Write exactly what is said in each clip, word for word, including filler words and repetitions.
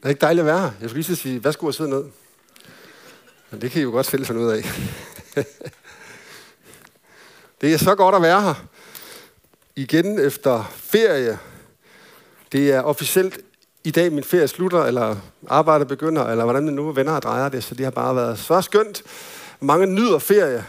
Det er ikke dejligt at være her. Jeg skulle lige sige, værsgo og sidde ned. Men det kan I jo godt selv finde ud af. Det er så godt at være her. Igen efter ferie. Det er officielt i dag, min ferie slutter, eller arbejdet begynder, eller hvordan det nu vender og drejer det. Så det har bare været så skønt. Mange nyder ferie.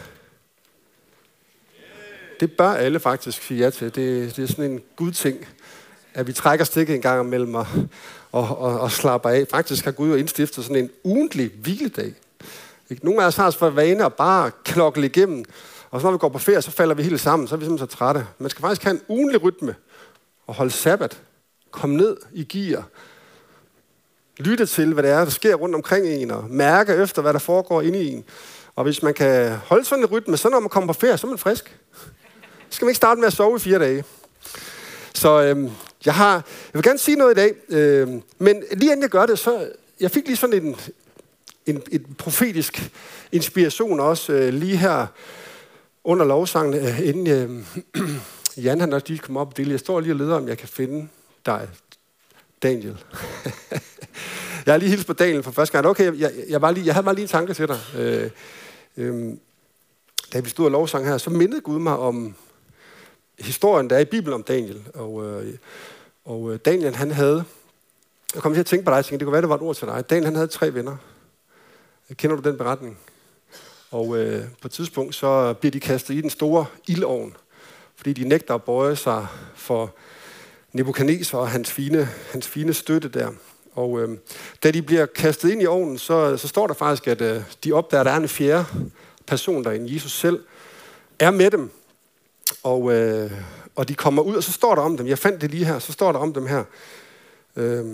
Det bør alle faktisk sige ja til. Det, det er sådan en gudting, at vi trækker stikket en gang imellem og, og, og, og slapper af. Faktisk har Gud jo indstiftet sådan en ugentlig hviledag. Nogle af os har for vane at bare klokle igennem, og så når vi går på ferie, så falder vi helt sammen, så er vi simpelthen så trætte. Man skal faktisk have en ugentlig rytme og holde sabbat. Komme ned i gear. Lytte til, hvad det er, der sker rundt omkring en, og mærke efter, hvad der foregår inde i en. Og hvis man kan holde sådan en rytme, så når man kommer på ferie, så er man frisk. Så skal man ikke starte med at sove i fire dage. Så øhm, jeg har, jeg vil gerne sige noget i dag, øhm, men lige inden jeg gør det, så jeg fik lige sådan en, en, en profetisk inspiration også øh, lige her under lovsangen, øh, inden øh, Jan han også lige kom op og dele. Jeg står lige og leder, om jeg kan finde dig, Daniel. Jeg har lige hilst på Daniel for første gang. Okay, jeg, jeg, var lige, jeg havde bare lige en tanke til dig. Øh, øh, da vi stod og lovsang her, så mindede Gud mig om historien, der er i Bibelen om Daniel. Og, øh, og Daniel, han havde... Jeg kom til at tænke på dig, og tænkte, det kunne være, det var et ord til dig. Daniel, han havde tre venner. Kender du den beretning? Og øh, på et tidspunkt, så bliver de kastet i den store ildovn, fordi de nægter at bøje sig for Nebukadnesar og hans fine, hans fine støtte der. Og øh, da de bliver kastet ind i ovnen, så, så står der faktisk, at øh, de opdager, at der er en fjerde person derinde. Jesus selv er med dem. Og, øh, og de kommer ud, og så står der om dem. Jeg fandt det lige her. Så står der om dem her. Øh,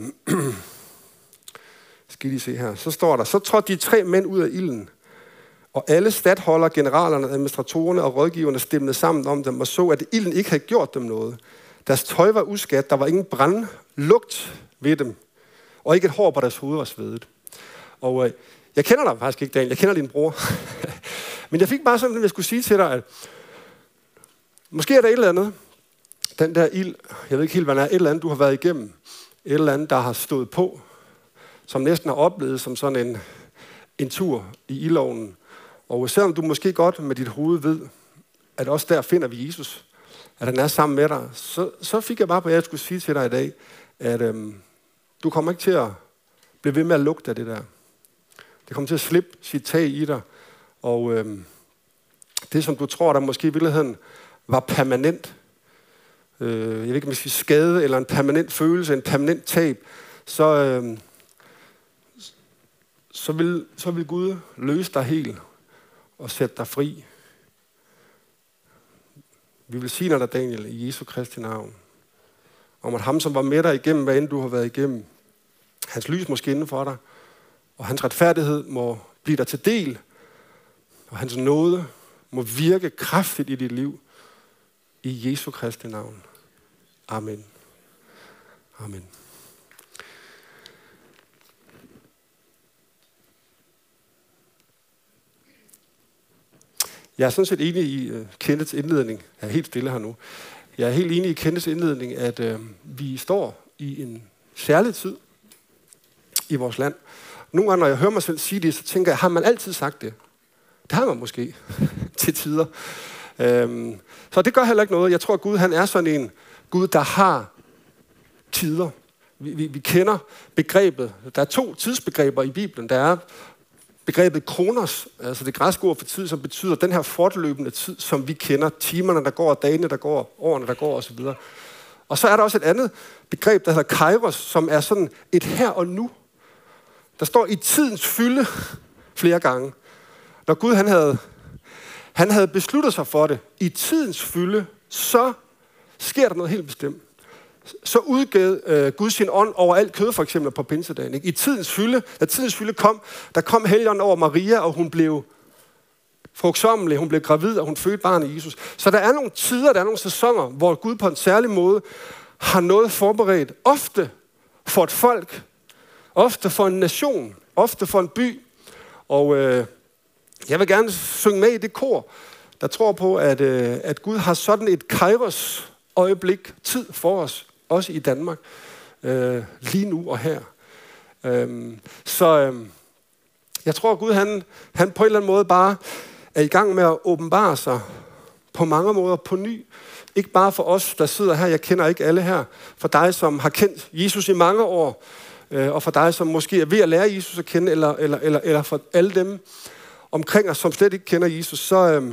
skal I se her. Så står der, så trådte de tre mænd ud af ilden. Og alle statholder, generalerne, administratorerne og rådgiverne stemte sammen om dem og så, at ilden ikke havde gjort dem noget. Deres tøj var uskat. Der var ingen brandlugt ved dem. Og ikke et hår på deres hoved var svedet. Og øh, jeg kender dig faktisk ikke, Daniel. Jeg kender din bror. Men jeg fik bare sådan, at jeg skulle sige til dig, at måske er der et eller andet. Den der ild, jeg ved ikke helt, hvad det er. Et eller andet, du har været igennem. Et eller andet, der har stået på. Som næsten har oplevet som sådan en, en tur i ildovnen. Og selvom du måske godt med dit hoved ved, at også der finder vi Jesus, at han er sammen med dig, så, så fik jeg bare på, at jeg skulle sige til dig i dag, at øhm, du kommer ikke til at blive ved med at lugte af det der. Det kommer til at slippe sit tag i dig. Og øhm, det, som du tror, der måske i virkeligheden var permanent, øh, jeg ved ikke, om jeg skal sige skade, eller en permanent følelse, en permanent tab, så, øhm, så, vil, så vil Gud løse dig helt og sætte dig fri. Vi vil sige dig, Daniel, i Jesu Kristi navn, om at ham, som var med dig igennem, hvad end du har været igennem, hans lys må skinne for dig, og hans retfærdighed må blive dig til del, og hans nåde må virke kraftigt i dit liv, i Jesu Kristi navn. Amen. Amen. Jeg er sådan set enig i uh, Kenneths indledning. Jeg er helt stille her nu. Jeg er helt enig i Kenneths indledning, at uh, vi står i en særlig tid i vores land. Nogle gange, når jeg hører mig selv sige det, så tænker jeg, har man altid sagt det? Det har man måske til tider. Um, så det gør heller ikke noget. Jeg tror, at Gud han er sådan en Gud, der har tider. Vi, vi, vi kender begrebet. Der er to tidsbegreber i Bibelen. Der er begrebet kronos, altså det græske ord for tid, som betyder den her fortløbende tid, som vi kender. Timerne, der går, dagene, der går, årene, der går osv. Og så er der også et andet begreb, der hedder kairos, som er sådan et her og nu. Der står i tidens fylde flere gange. Når Gud han havde, han havde besluttet sig for det, i tidens fylde, så sker der noget helt bestemt. Så udgav øh, Gud sin ånd over alt kød, for eksempel på pinsedagen. Ikke? I tidens fylde, da tidens fylde kom, der kom Helligånden over Maria, og hun blev frugtsommelig, hun blev gravid, og hun fødte barnet Jesus. Så der er nogle tider, der er nogle sæsoner, hvor Gud på en særlig måde har noget forberedt. Ofte for et folk, ofte for en nation, ofte for en by. Og øh, jeg vil gerne synge med i det kor, der tror på, at, øh, at Gud har sådan et kairos øjeblik, tid for os, også i Danmark, øh, lige nu og her. Øhm, så øhm, jeg tror, at Gud han, han på en eller anden måde bare er i gang med at åbenbare sig på mange måder på ny. Ikke bare for os, der sidder her, jeg kender ikke alle her. For dig, som har kendt Jesus i mange år, øh, og for dig, som måske er ved at lære Jesus at kende, eller, eller, eller, eller for alle dem omkring os, som slet ikke kender Jesus, så, øh,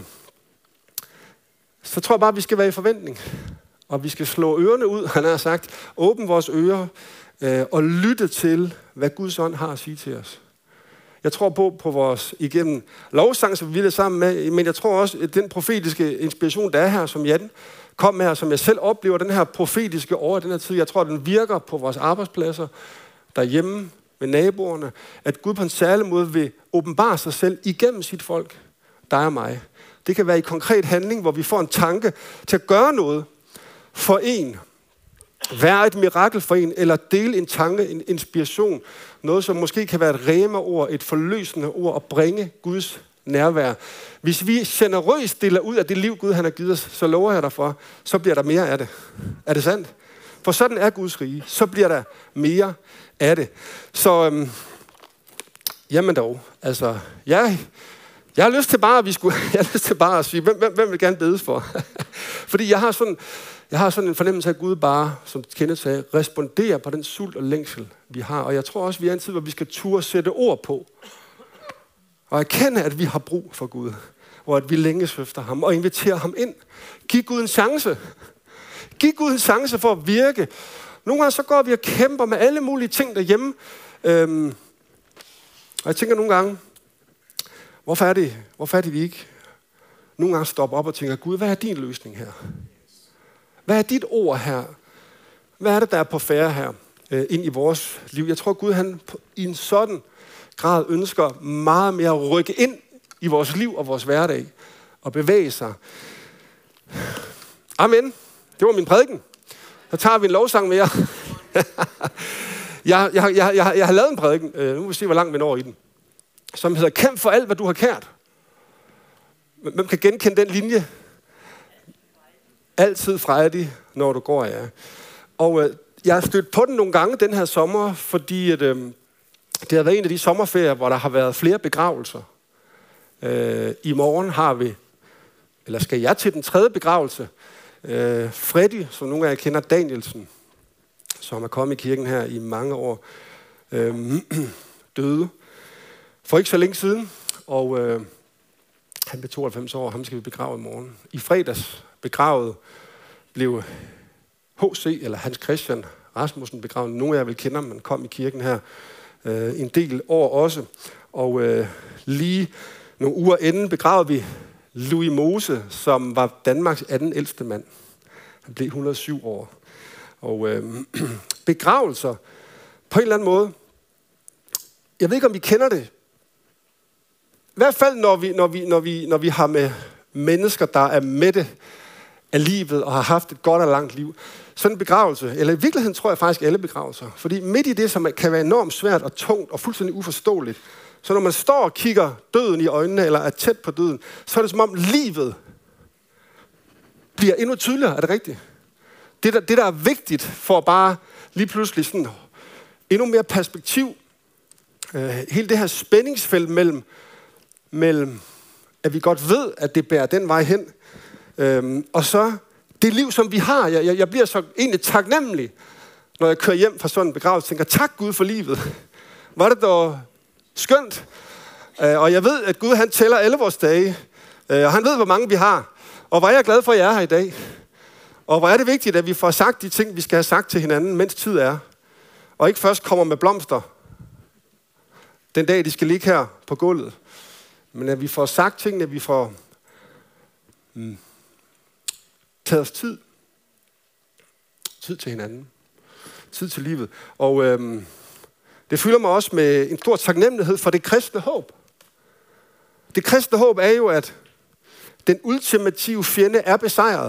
så tror jeg bare, at vi skal være i forventning. Og vi skal slå ørerne ud, han har sagt. Åbne vores ører øh, og lytte til, hvad Guds ånd har at sige til os. Jeg tror på, på vores igennem lovsang, som vi er sammen med, men jeg tror også, at den profetiske inspiration, der er her, som Jan kom med her, som jeg selv oplever, den her profetiske år i den her tid, jeg tror, at den virker på vores arbejdspladser, derhjemme, med naboerne, at Gud på en særlig måde vil åbenbare sig selv igennem sit folk, dig og mig. Det kan være i konkret handling, hvor vi får en tanke til at gøre noget for en, være et mirakel for en, eller dele en tanke, en inspiration, noget som måske kan være et rema-ord, et forløsende ord, og bringe Guds nærvær. Hvis vi generøst deler ud af det liv, Gud han har givet os, så lover jeg dig for, så bliver der mere af det. Er det sandt? For sådan er Guds rige. Så bliver der mere af det. Så, øhm, jamen dog, altså, jeg, jeg har lyst til bare, at vi skulle, jeg har lyst til bare at sige, hvem, hvem, hvem vil gerne bedes for? Fordi jeg har sådan, jeg har sådan en fornemmelse af, at Gud bare, som Kenneth sagde, responderer på den sult og længsel, vi har. Og jeg tror også, vi er en tid, hvor vi skal turde sætte ord på. Og erkende, at vi har brug for Gud. Og at vi længes efter ham. Og invitere ham ind. Giv Gud en chance. Giv Gud en chance for at virke. Nogle gange så går vi og kæmper med alle mulige ting derhjemme. Øhm, og jeg tænker nogle gange, hvorfor er det, hvorfor er det vi ikke nogle gange stopper op og tænker, Gud, hvad er din løsning her? Hvad er dit ord her? Hvad er det, der er på færre her øh, ind i vores liv? Jeg tror, Gud han i en sådan grad ønsker meget mere at rykke ind i vores liv og vores hverdag og bevæge sig. Amen. Det var min prædiken. Så tager vi en lovsang mere. jeg, jeg, jeg, jeg, jeg har lavet en prædiken. Øh, nu må vi se, hvor langt vi når i den. Som hedder, kæmp for alt, hvad du har kært. Hvem kan genkende den linje? Altid frejdig, når du går, ja. Og øh, jeg har stødt på den nogle gange den her sommer, fordi at, øh, det har været en af de sommerferier, hvor der har været flere begravelser. Øh, I morgen har vi, eller skal jeg til den tredje begravelse, øh, Freddy, som nogle af jer kender, Danielsen, som er kommet i kirken her i mange år, øh, døde for ikke så længe siden, og øh, han blev tooghalvfems år, ham skal vi begrave i morgen. I fredags begravet blev H C, eller Hans Christian Rasmussen begravet. Nogle af jer vil kende ham, man kom i kirken her øh, en del år også. Og øh, lige nogle uger inden begravede vi Louis Mose, som var Danmarks anden ældste mand. Han blev et hundrede og syv år. Og øh, begravelser, på en eller anden måde, jeg ved ikke, om vi kender det. I hvert fald, når vi, når vi, når vi, når vi har med mennesker, der er mætte af livet og har haft et godt og langt liv. Sådan en begravelse, eller i virkeligheden tror jeg faktisk alle begravelser. Fordi midt i det, som kan være enormt svært og tungt og fuldstændig uforståeligt, så når man står og kigger døden i øjnene, eller er tæt på døden, så er det som om livet bliver endnu tydeligere. Er det rigtigt? Det der, det, der er vigtigt for bare lige pludselig sådan endnu mere perspektiv, øh, hele det her spændingsfelt mellem, mellem, at vi godt ved, at det bærer den vej hen, øhm, og så det liv, som vi har. Jeg, jeg, jeg bliver så egentlig taknemmelig, når jeg kører hjem fra sådan en begravelse, tænker, tak Gud for livet. Var det dog skønt. Øh, og jeg ved, at Gud han tæller alle vores dage, øh, og han ved, hvor mange vi har. Og hvor er jeg glad for, at jeg er her i dag. Og hvor er det vigtigt, at vi får sagt de ting, vi skal have sagt til hinanden, mens tid er. Og ikke først kommer med blomster, den dag, de skal ligge her på gulvet. Men at vi får sagt tingene, at vi får mm, taget os tid. Tid til hinanden. Tid til livet. Og øhm, det fylder mig også med en stor taknemmelighed for det kristne håb. Det kristne håb er jo, at den ultimative fjende er besejret.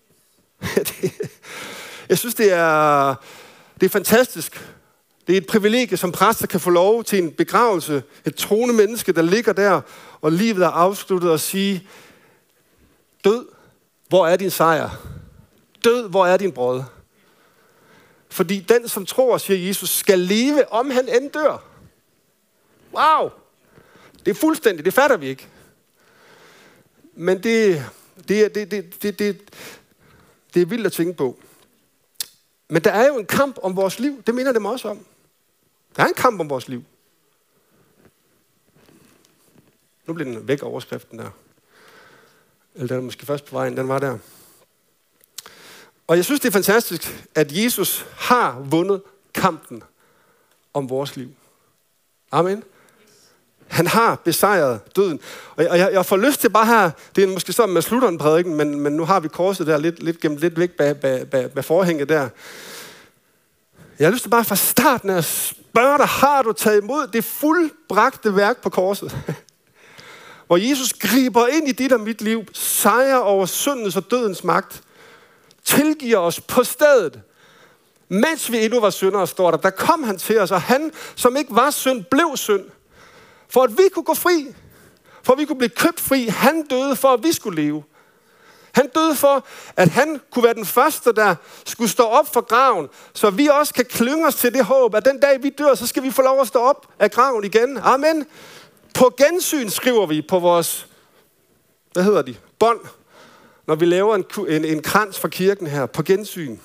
Jeg synes, det er, det er fantastisk. Det er et privilegie, som præster kan få lov til en begravelse. Et troende menneske, der ligger der, og livet er afsluttet, og sige, død, hvor er din sejr? Død, hvor er din brød? Fordi den, som tror, siger Jesus, skal leve, om han end dør. Wow! Det er fuldstændigt, det fatter vi ikke. Men det, det, det, det, det, det, det er vildt at tænke på. Men der er jo en kamp om vores liv. Det minder det mig også om. Der er en kamp om vores liv. Nu bliver den væk overskriften der. Eller den er måske først på vejen, den var der. Og jeg synes, det er fantastisk, at Jesus har vundet kampen om vores liv. Amen. Han har besejret døden. Og jeg, jeg, jeg får lyst til bare her, det er måske sådan, man slutter en prædiken, men, men nu har vi korset der lidt, lidt gemt lidt væk bag, bag, bag, bag forhænget der. Jeg har lyst til bare fra starten af at spørge dig, har du taget imod det fuldbragte værk på korset? Hvor Jesus griber ind i dit og mit liv, sejrer over syndens og dødens magt, tilgiver os på stedet, mens vi endnu var syndere, står der. Der kom han til os, og han, som ikke var synd, blev synd. For at vi kunne gå fri. For at vi kunne blive købt fri. Han døde for, at vi skulle leve. Han døde for, at han kunne være den første, der skulle stå op fra graven, så vi også kan klynge os til det håb, at den dag vi dør, så skal vi få lov at stå op af graven igen. Amen. På gensyn skriver vi på vores, hvad hedder de, bånd, når vi laver en, en, en krans for kirken her, på gensyn.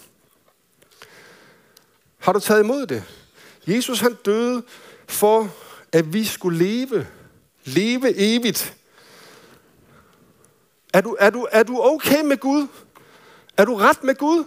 Har du taget imod det? Jesus han døde for, at vi skulle leve. Leve evigt. Er du, er du, er du okay med Gud? Er du ret med Gud?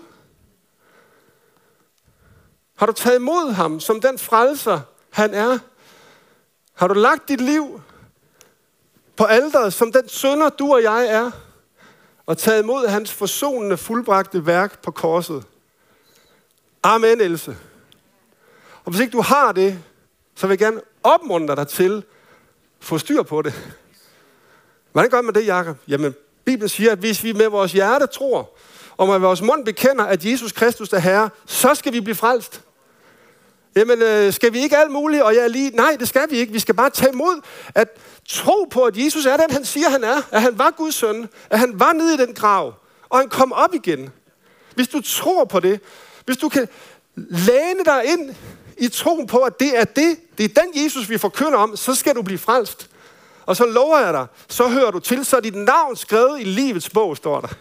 Har du taget imod ham som den frelser, han er? Har du lagt dit liv på alteret som den synder, du og jeg er? Og taget imod hans forsonende, fuldbragte værk på korset? Amen, Else. Og hvis ikke du har det, så vil jeg gerne opmuntre dig til at få styr på det. Hvordan gør man det, Jakob? Jamen, Bibelen siger, at hvis vi med vores hjerte tror, og med vores mund bekender, at Jesus Kristus er Herre, så skal vi blive frelst. Jamen, skal vi ikke alt muligt? Og jeg er lige, nej, det skal vi ikke. Vi skal bare tage imod at tro på, at Jesus er den, han siger, han er. At han var Guds søn. At han var nede i den grav. Og han kom op igen. Hvis du tror på det, hvis du kan læne dig ind i troen på, at det er det, det er den Jesus, vi forkynder om, så skal du blive frelst. Og så lover jeg dig, så hører du til, så er dit navn skrevet i livets bog, står der.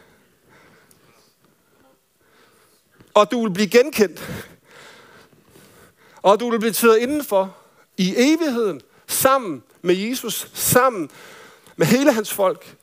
Og du vil blive genkendt. Og du vil blive taget indenfor i evigheden, sammen med Jesus, sammen med hele hans folk.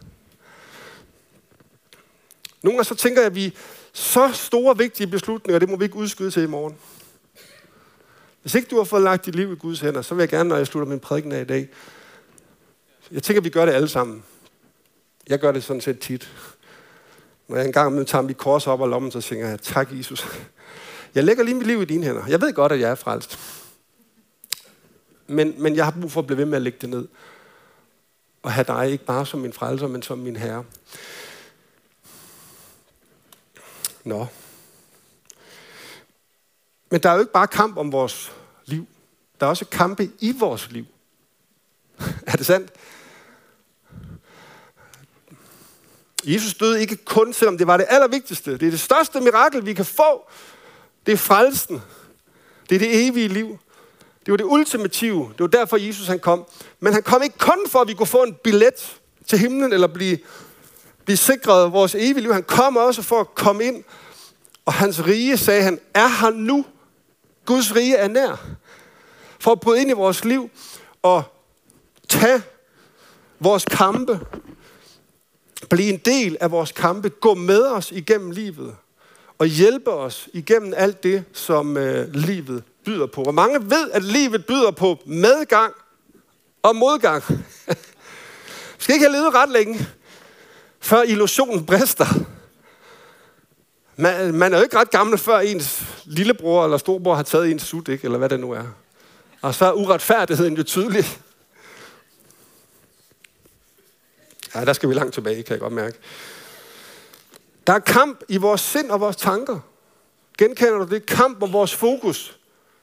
Nogle gange så tænker jeg, at vi så store, vigtige beslutninger, det må vi ikke udskyde til i morgen. Hvis ikke du har fået lagt dit liv i Guds hænder, så vil jeg gerne, når jeg slutter min prædiken af i dag, jeg tænker, at vi gør det alle sammen. Jeg gør det sådan set tit. Når jeg engang med tager mit kors op og lommen, så tænker jeg, tak Jesus. Jeg lægger lige mit liv i dine hænder. Jeg ved godt, at jeg er frelst. Men, men jeg har brug for at blive ved med at lægge det ned. Og have dig ikke bare som min frelser, men som min herre. Nå. Men der er jo ikke bare kamp om vores liv. Der er også kampe i vores liv. Er det sandt? Jesus døde ikke kun, selvom det var det allervigtigste. Det er det største mirakel, vi kan få. Det er frelsen. Det er det evige liv. Det var det ultimative. Det var derfor, Jesus han kom. Men han kom ikke kun for, at vi kunne få en billet til himlen, eller blive, blive sikret vores evige liv. Han kom også for at komme ind. Og hans rige, sagde han, er her nu. Guds rige er nær. For at bryde ind i vores liv og tage vores kampe. Blive en del af vores kampe. Gå med os igennem livet. Og hjælpe os igennem alt det, som øh, livet byder på. Og mange ved, at livet byder på medgang og modgang. Vi skal ikke have levet ret længe, før illusionen brister. Man, man er jo ikke ret gammel, før ens lillebror eller storbror har taget ens sut, ikke? Eller hvad det nu er. Og så er uretfærdigheden jo tydelig. Ja, der skal vi langt tilbage, kan jeg godt mærke. Der er kamp i vores sind og vores tanker. Genkender du det? Kamp om vores fokus.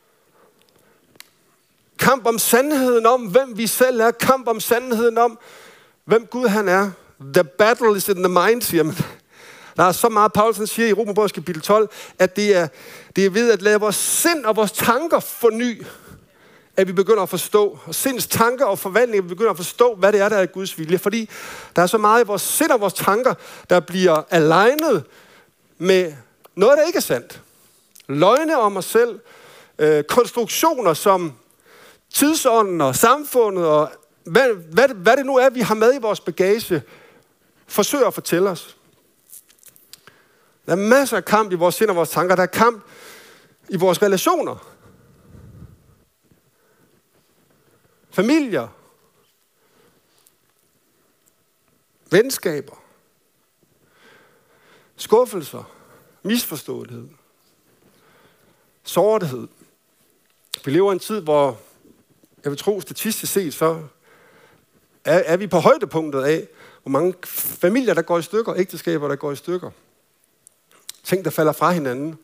Kamp om sandheden om, hvem vi selv er. Kamp om sandheden om, hvem Gud han er. The battle is in the mind, siger man. Der er så meget, Paulus siger i Romerbrevet kapitel tolv, at det er, det er ved at lade vores sind og vores tanker forny, at vi begynder at forstå, og sinds tanker og forvandling, at vi begynder at forstå, hvad det er, der er Guds vilje. Fordi der er så meget i vores sind og vores tanker, der bliver alignet med noget, der ikke er sandt. Løgne om os selv, øh, konstruktioner som tidsånden og samfundet, og hvad, hvad, hvad det nu er, vi har med i vores bagage, forsøger at fortælle os. Der er masser af kamp i vores sind og vores tanker. Der er kamp i vores relationer. Familier. Venskaber. Skuffelser. Misforståelighed. Sårighed. Vi lever i en tid, hvor jeg vil tro statistisk set, så er, er vi på højdepunktet af, hvor mange familier, der går i stykker, ægteskaber, der går i stykker. Ting, der falder fra hinanden.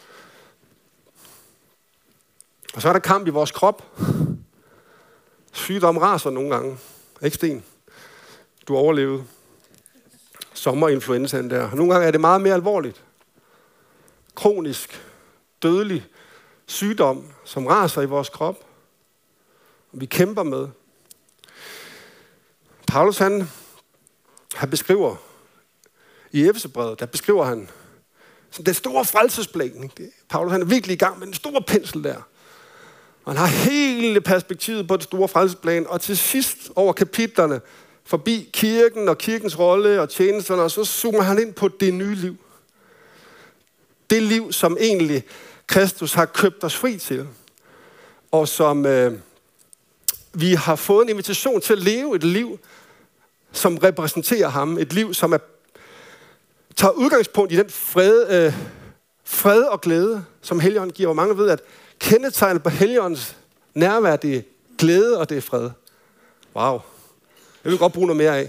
Og så er der kamp i vores krop. Sygdom raser nogle gange. Ikke, Sten? Du overlevede sommerinfluenzaen der. Nogle gange er det meget mere alvorligt. Kronisk, dødelig sygdom, som raser i vores krop. Og vi kæmper med. Paulus, han, han beskriver i Efeserbrevet, der beskriver han den store frelsesplan. Paulus, han er virkelig i gang med den store pensel der. Og han har hele perspektivet på den store frelsesplan, og til sidst over kapitlerne, forbi kirken og kirkens rolle og tjenesterne, og så zoomer han ind på det nye liv. Det liv, som egentlig Kristus har købt os fri til, og som øh, vi har fået en invitation til at leve et liv, som repræsenterer ham. Et liv, som er, tager udgangspunkt i den fred, øh, fred og glæde, som Helligånden giver. Og mange ved, at kendetegnet på Helligåndens nærvær, det er glæde og det er fred. Wow. Jeg vil godt bruge noget mere af.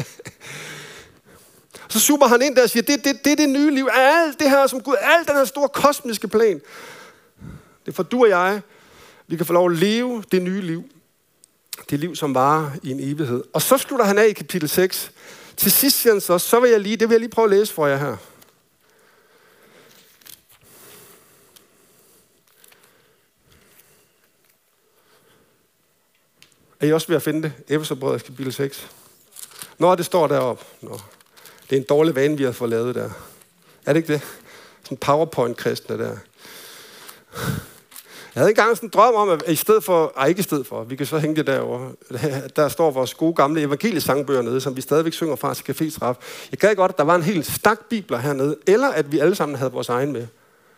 Så zoomer han ind der og siger, det, det, det er det nye liv. Alt det her som Gud, alt den her store kosmiske plan. Det er for du og jeg, vi kan få lov at leve det nye liv. Det liv, som varer i en evighed. Og så slutter han af i kapitel seks. Til sidst siger han så, så vil jeg lige, det vil jeg lige prøve at læse for jer her. Er I også ved at finde det? Efeserbrevet kapitel seks. Nå, det står deroppe. Nå. Det er en dårlig vane, vi har fået lavet der. Er det ikke det? Sådan PowerPoint-kristne der. Jeg havde engang sådan en drøm om, at i stedet for, ej ikke i stedet for, vi kan så hænge det derovre, der står vores gode gamle evangeliesangbøger nede, som vi stadigvæk synger fra til Café Straf. Jeg gad godt, at der var en hel stak bibler hernede, eller at vi alle sammen havde vores egen med.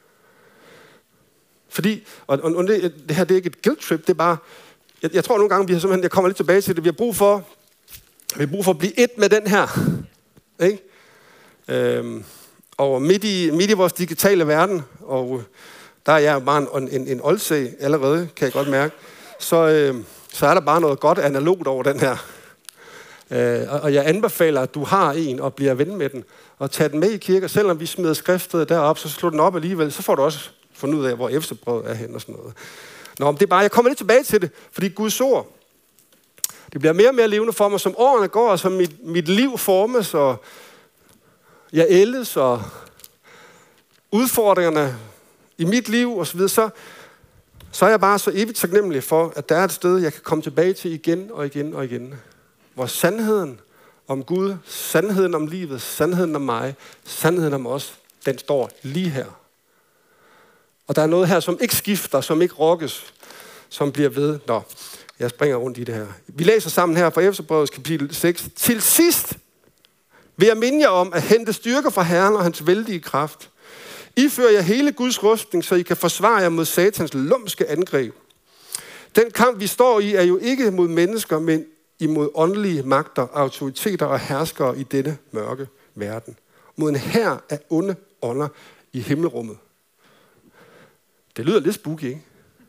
Fordi, og, og det, det her det er ikke et guilt trip, det er bare, jeg, jeg tror nogle gange, vi har simpelthen, jeg kommer lidt tilbage til det, vi har brug for, vi har brug for at blive et med den her, ikke? Øhm, og midt i, midt i vores digitale verden, og der er jeg bare en, en, en oldsag allerede, kan jeg godt mærke, så, øh, så er der bare noget godt analogt over den her. Øh, og, og jeg anbefaler, at du har en og bliver ven med den, og tag den med i kirke, selvom vi smider skriftet derop, så slå den op alligevel, så får du også fundet ud af, hvor Efeserbrevet er hen og sådan noget. Nå, men det er bare, jeg kommer lidt tilbage til det, fordi Guds ord, det bliver mere og mere levende for mig, som årene går, og som mit, mit liv formes, og jeg ældes, og udfordringerne i mit liv og så videre, så, så er jeg bare så evigt taknemmelig for, at der er et sted, jeg kan komme tilbage til igen og igen og igen. Hvor sandheden om Gud, sandheden om livet, sandheden om mig, sandheden om os, den står lige her. Og der er noget her, som ikke skifter, som ikke rokkes, som bliver ved. Nå, jeg springer rundt i det her. Vi læser sammen her fra Efeserbrevet kapitel seks. Til sidst vil jeg minde jer om at hente styrke fra Herren og hans vældige kraft. I fører jer hele Guds rustning, så I kan forsvare jer mod satans lumske angreb. Den kamp, vi står i, er jo ikke mod mennesker, men imod åndelige magter, autoriteter og herskere i denne mørke verden. Mod en hær af onde ånder i himmelrummet. Det lyder lidt spooky, ikke?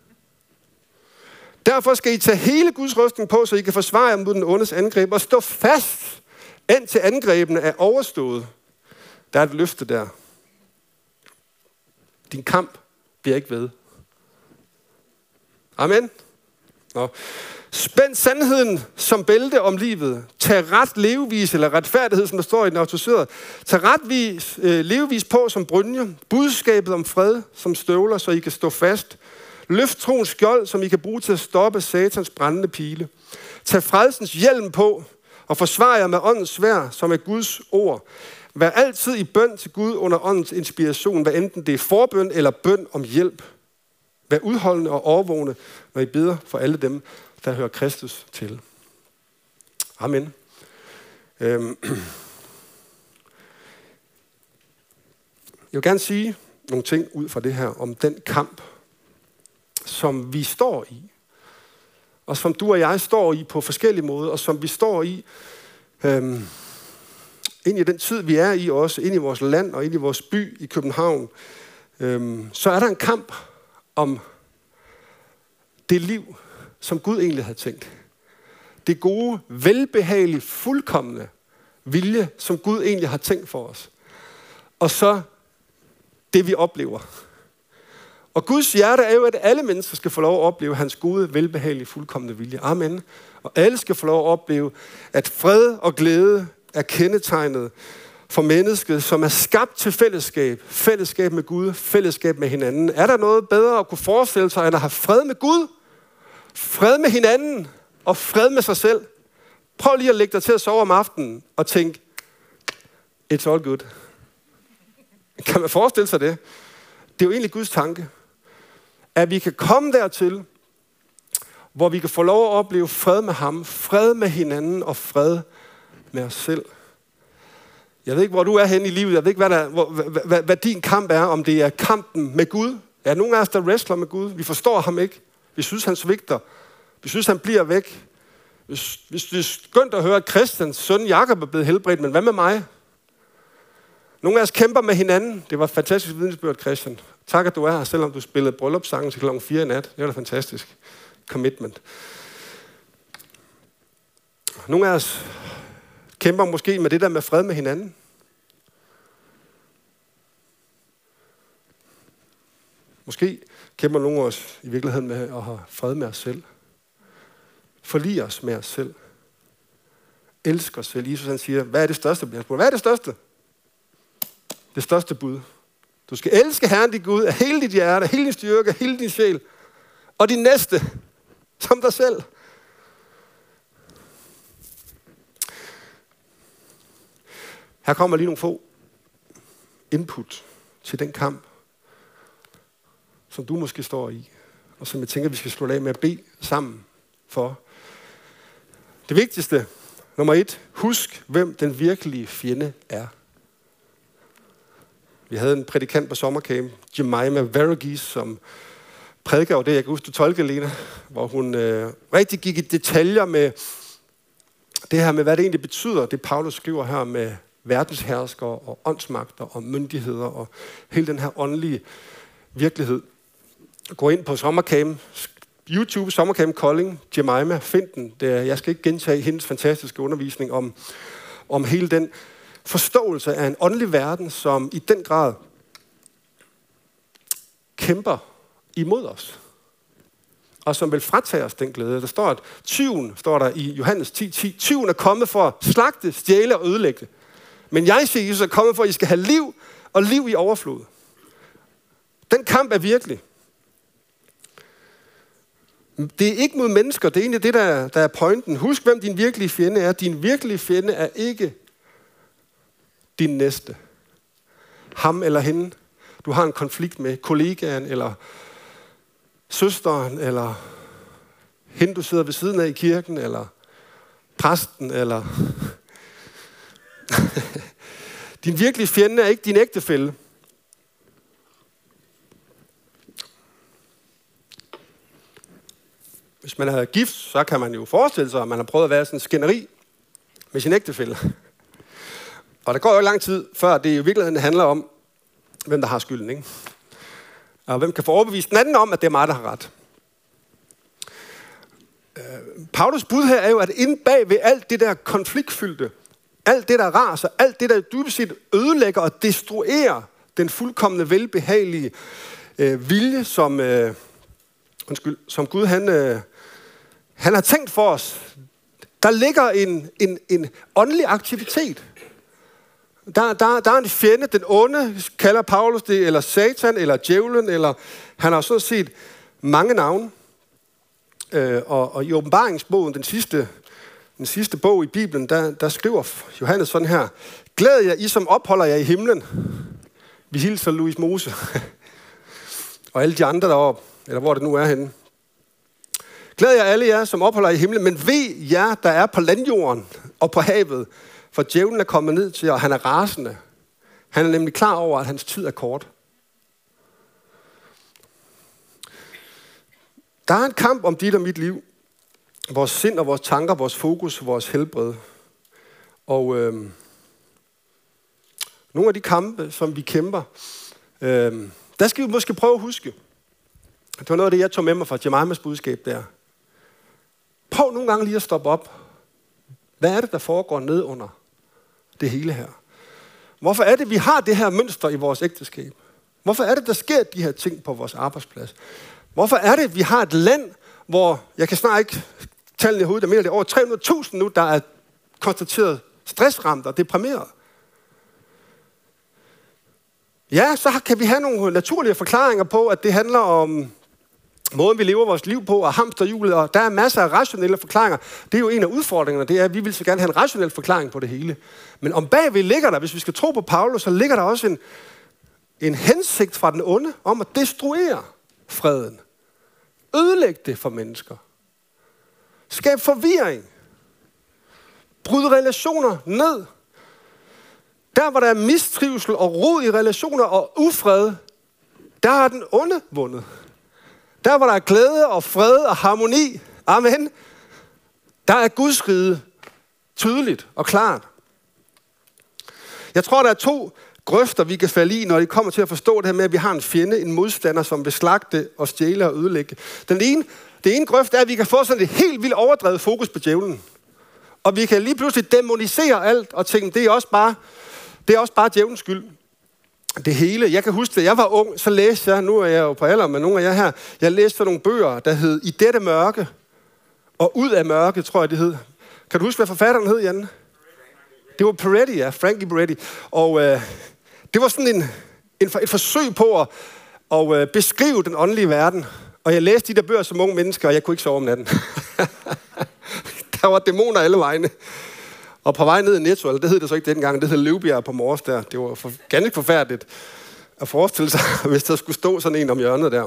Derfor skal I tage hele Guds rustning på, så I kan forsvare jer mod den ondes angreb og stå fast, indtil angrebene er overstået. Der er et løfte der. Din kamp bliver ikke ved. Amen. Nå. Spænd sandheden som bælte om livet. Tag ret levevis, eller retfærdighed, som der står i den autoriserede. Tag retvis øh, levevis på som brynje. Budskabet om fred som støvler, så I kan stå fast. Løft troens skjold, som I kan bruge til at stoppe satans brændende pile. Tag frelsens hjelm på, og forsvar jer med åndens sværd, som er Guds ord. Vær altid i bøn til Gud under åndens inspiration, hvad enten det er forbøn eller bøn om hjælp. Vær udholdende og overvågne, når I beder for alle dem, der hører Kristus til. Amen. Øhm. Jeg vil gerne sige nogle ting ud fra det her, om den kamp, som vi står i, og som du og jeg står i på forskellige måder, og som vi står i øhm, ind i den tid, vi er i også, ind i vores land og ind i vores by i København, øhm, så er der en kamp om det liv, som Gud egentlig havde tænkt. Det gode, velbehagelige, fuldkomne vilje, som Gud egentlig har tænkt for os. Og så det, vi oplever. Og Guds hjerte er jo, at alle mennesker skal få lov at opleve hans gode, velbehagelige, fuldkomne vilje. Amen. Og alle skal få lov at opleve, at fred og glæde er kendetegnet for mennesket, som er skabt til fællesskab. Fællesskab med Gud, fællesskab med hinanden. Er der noget bedre at kunne forestille sig, end at have fred med Gud? Fred med hinanden og fred med sig selv. Prøv lige at lægge dig til at sove om aftenen og tænke, it's all good. Kan man forestille sig det? Det er jo egentlig Guds tanke. At vi kan komme dertil, hvor vi kan få lov at opleve fred med ham, fred med hinanden og fred med os selv. Jeg ved ikke, hvor du er henne i livet. Jeg ved ikke, hvad, der, hvor, hvad, hvad, hvad din kamp er. Om det er kampen med Gud. Ja, er nogle af os, der wrestler med Gud. Vi forstår ham ikke. Vi synes, han svigter. Vi synes, han bliver væk. Hvis, hvis det er skønt at høre, at Christians søn Jakob er blevet helbredt, men hvad med mig? Nogle af os kæmper med hinanden. Det var et fantastisk vidnesbyrd, Christian. Tak, at du er her, selvom du spillede bryllupssangen til klokken fire i nat. Det var da fantastisk. Commitment. Nogle af os kæmper måske med det der med fred med hinanden. Måske kæmper nogle af os i virkeligheden med at have fred med os selv. Forlige os med os selv. Elsk os selv. Jesus han siger, hvad er det største? Hvad er det største? Det største bud. Du skal elske Herren din Gud af hele dit hjerte, af hele din styrke, af hele din sjæl. Og din næste, som dig selv. Her kommer lige nogle få input til den kamp, som du måske står i, og som jeg tænker, vi skal slå af med at bede sammen for. Det vigtigste, nummer et, husk, hvem den virkelige fjende er. Vi havde en prædikant på sommercamp, Jemima Verghese, som prædikede over det, jeg kan huske, du tolkede, Lena, hvor hun øh, rigtig gik i detaljer med det her med, hvad det egentlig betyder, det Paulus skriver her med verdensherskere og åndsmagter og myndigheder og hele den her åndelige virkelighed. Gå ind på sommercamp, YouTube, sommercamp Kolding, Jemima, find den. Det er, jeg skal ikke gentage hendes fantastiske undervisning om, om hele den forståelse af en åndelig verden, som i den grad kæmper imod os. Og som vil fratage os den glæde. Der står, at tyven, står der i Johannes ti ti, tyven er kommet for at slagte, stjæle og ødelægge. Men jeg siger, Jesus er kommet for, at I skal have liv og liv i overflod. Den kamp er virkelig. Det er ikke mod mennesker, det er egentlig det, der, der er pointen. Husk, hvem din virkelige fjende er. Din virkelige fjende er ikke din næste. Ham eller hende, du har en konflikt med, kollegaen, eller søsteren, eller hende, du sidder ved siden af i kirken, eller præsten, eller... Din virkelige fjende er ikke din ægtefælle. Hvis man er gift, så kan man jo forestille sig, at man har prøvet at være sådan en skænderi med sin ægtefælle. Og der går jo lang tid, før det i virkeligheden handler om, hvem der har skylden, ikke? Og hvem kan få overbevist den anden om, at det er mig, der har ret. Paulus bud her er jo, at inde bag ved alt det der konfliktfyldte, alt det der raser, alt det der dybest set ødelægger og destruerer den fuldkomne velbehagelige øh, vilje, som, øh, undskyld, som Gud han, øh, han har tænkt for os. Der ligger en, en, en åndelig aktivitet. Der, der, der er en fjende, den onde, kalder Paulus det, eller Satan, eller djævlen, eller han har sådan set mange navne. Øh, og, og i åbenbaringsbogen, den sidste, den sidste bog i Bibelen, der, der skriver Johannes sådan her: Glæd jer, I som opholder jer i himlen. Vi hilser Louis Mose. Og alle de andre deroppe, eller hvor det nu er henne. Glæd jer alle jer, som opholder jer i himlen, men ved jer, der er på landjorden og på havet, for djævlen er kommet ned til jer, og han er rasende. Han er nemlig klar over, at hans tid er kort. Der er en kamp om dit og mit liv. Vores sind og vores tanker, vores fokus, vores helbred. Og øh, nogle af de kampe, som vi kæmper, øh, der skal vi måske prøve at huske. Det var noget af det, jeg tog med mig fra Jemimas budskab der. Prøv nogle gange lige at stoppe op. Hvad er det, der foregår ned under det hele her? Hvorfor er det, vi har det her mønster i vores ægteskab? Hvorfor er det, der sker de her ting på vores arbejdsplads? Hvorfor er det, vi har et land, hvor, jeg kan snart ikke tallene i hovedet, der mener det er over tre hundrede tusind nu, der er konstateret stressramt og deprimeret? Ja, så kan vi have nogle naturlige forklaringer på, at det handler om måden, vi lever vores liv på, og hamsterhjulet, og der er masser af rationelle forklaringer. Det er jo en af udfordringerne, det er, at vi vil så gerne have en rationel forklaring på det hele. Men om bagved ligger der, hvis vi skal tro på Paulus, så ligger der også en, en hensigt fra den onde om at destruere freden. Ødelægge det for mennesker. Skab forvirring. Bryde relationer ned. Der, hvor der er mistrivsel og rod i relationer og ufred, der har den onde vundet. Der, hvor der er glæde og fred og harmoni, amen, der er Guds rige tydeligt og klart. Jeg tror, der er to grøfter, vi kan falde i, når det kommer til at forstå det her med, at vi har en fjende, en modstander, som vil slagte og stjæle og ødelægge. Den ene, det ene grøft er, at vi kan få sådan et helt vildt overdrevet fokus på djævlen. Og vi kan lige pludselig dæmonisere alt og tænke, det er også bare, det er også bare djævlens skyld. Det hele. Jeg kan huske, da jeg var ung, så læste jeg, nu er jeg jo på alder med nogle af jer her, jeg læste nogle bøger, der hed I dette mørke, og Ud af mørke, tror jeg det hed. Kan du huske, hvad forfatteren hed, Jan? Det var Peretti, ja, Frankie Peretti. Og øh, det var sådan en, en, et forsøg på at og, øh, beskrive den åndelige verden. Og jeg læste de der bøger som unge mennesker, og jeg kunne ikke sove om natten. Der var dæmoner alle vegne. Og på vej ned i Netto, eller det hed det så ikke dengang, det hed Løvbjerg på Mors der. Det var for, ganske forfærdeligt at forestille sig, hvis der skulle stå sådan en om hjørnet der.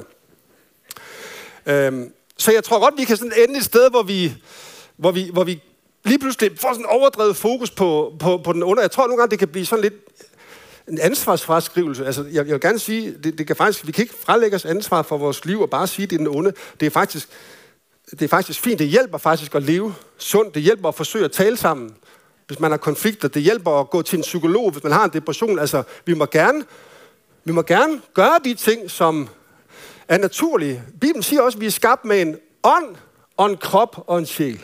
Øhm, så jeg tror godt, vi kan sådan ende et sted, hvor vi, hvor vi, hvor vi lige pludselig får sådan en overdrevet fokus på, på, på den onde. Jeg tror nogle gange, det kan blive sådan lidt en ansvarsfraskrivelse. Altså, jeg, jeg vil gerne sige, det, det kan faktisk, vi kan ikke frelægge os ansvar for vores liv og bare sige, det er den onde. Det er faktisk, det er faktisk fint. Det hjælper faktisk at leve sundt. Det hjælper at forsøge at tale sammen, hvis man har konflikter. Det hjælper at gå til en psykolog, hvis man har en depression. Altså, vi må gerne, vi må gerne gøre de ting, som er naturlige. Bibelen siger også, at vi er skabt med en ånd, og en krop og en sjæl.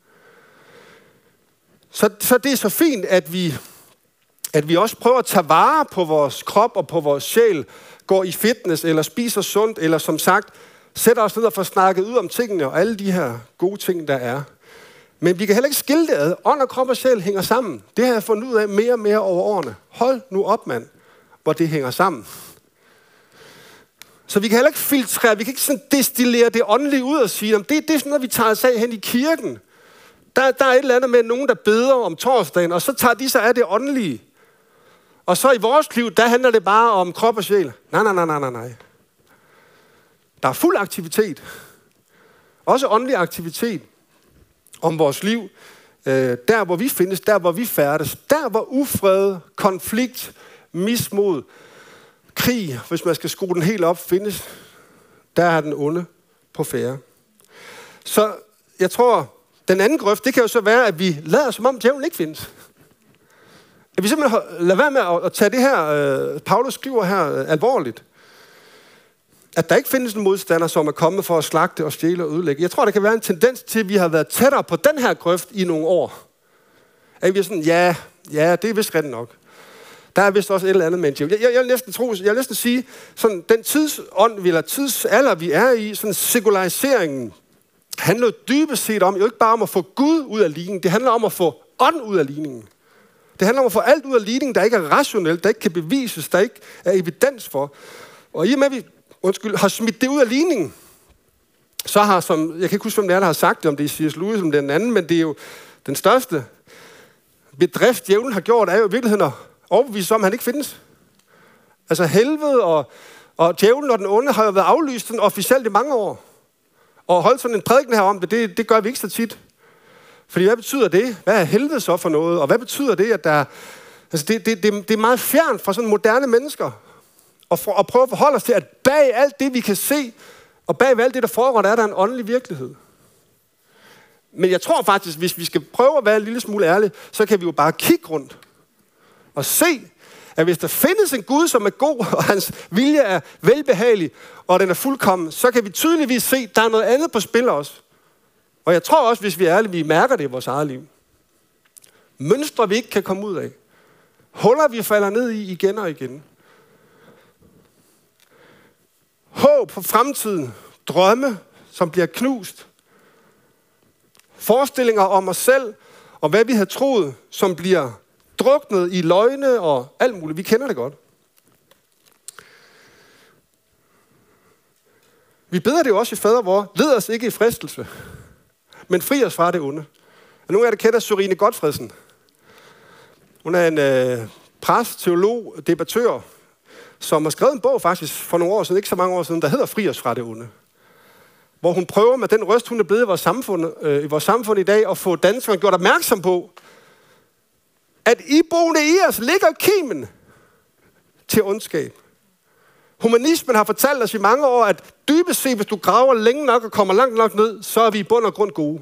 Så, så det er så fint, at vi, at vi også prøver at tage vare på vores krop og på vores sjæl, går i fitness, eller spiser sundt, eller som sagt, sætter os ned og får snakket ud om tingene, og alle de her gode ting, der er. Men vi kan heller ikke skille det ad. Ånd og krop og sjæl hænger sammen. Det har jeg fundet ud af mere og mere over årene. Hold nu op, mand, hvor det hænger sammen. Så vi kan heller ikke filtrere, vi kan ikke sådan destillere det åndelige ud og sige, det, det er sådan noget, vi tager os af hen i kirken. Der, der er et eller andet med nogen, der beder om torsdagen, og så tager de sig af det åndelige. Og så i vores liv, der handler det bare om krop og sjæl. Nej, nej, nej, nej, nej, nej. Der er fuld aktivitet. Også åndelig aktivitet om vores liv. Øh, der, hvor vi findes, der, hvor vi færdes. Der, hvor ufred, konflikt, mismod, krig, hvis man skal skrue den helt op, findes. Der er den onde på færde. Så jeg tror, den anden grøft, det kan jo så være, at vi lader som om djævlen ikke findes. At vi simpelthen lader være med at tage det her, øh, Paulus skriver her, øh, alvorligt. At der ikke findes en modstander, som er kommet for at slagte og stjæle og ødelægge. Jeg tror, der kan være en tendens til, at vi har været tættere på den her grøft i nogle år. At vi er sådan, ja, ja, det er vist rigtigt nok. Der er vist også et eller andet med en djævel. Jeg, jeg, jeg, vil næsten tro, jeg vil næsten sige, sådan den tidsånd, eller tidsalder, vi er i, sådan sekulariseringen handler jo dybest set om, jo ikke bare om at få Gud ud af ligningen, det handler om at få ånd ud af ligningen. Det handler om at få alt ud af ligningen, der ikke er rationelt, der ikke kan bevises, der ikke er evidens for. Og i og med, at vi undskyld, har smidt det ud af ligningen, så har, som, jeg kan ikke huske, hvem det er, der har sagt det, om det er C S Lewis, om det er den anden, men det er jo den største bedrift, djævlen har gjort, er jo i virkeligheden at overbevise om, at han ikke findes. Altså helvede og, og djævlen og den onde har jo været aflyst sådan officielt i mange år. Og holdt sådan en prædiken her om det, det, det gør vi ikke så tit. Fordi hvad betyder det? Hvad er helvede så for noget? Og hvad betyder det, at der... Altså det, det, det, det er meget fjernt fra sådan moderne mennesker. Og for at prøve at forholde os til, at bag alt det, vi kan se, og bag alt det, der foregår, der er der en åndelig virkelighed. Men jeg tror faktisk, hvis vi skal prøve at være en lille smule ærlige, så kan vi jo bare kigge rundt og se, at hvis der findes en Gud, som er god, og hans vilje er velbehagelig, og den er fuldkommen, så kan vi tydeligvis se, at der er noget andet på spil også. Og jeg tror også, hvis vi er ærlige, vi mærker det i vores eget liv. Mønstre, vi ikke kan komme ud af. Huller, vi falder ned i igen og igen. Håb for fremtiden. Drømme, som bliver knust. Forestillinger om os selv, og hvad vi havde troet, som bliver druknet i løgne og alt muligt. Vi kender det godt. Vi beder det jo også i fader vor. Led os ikke i fristelse, men fri os fra det onde. Og nogle af jer kender Sørine Godfredsen. Hun er en øh, præst, teolog, debattør, som har skrevet en bog faktisk for nogle år siden, ikke så mange år siden, der hedder Fri os fra det onde. Hvor hun prøver med den røst, hun er blevet i vores samfund, øh, i vores samfund i dag, at få danskerne gjort opmærksom på, at iboende i os ligger kimen til ondskab. Humanismen har fortalt os i mange år, at dybest set, hvis du graver længe nok og kommer langt nok ned, så er vi i bund og grund gode.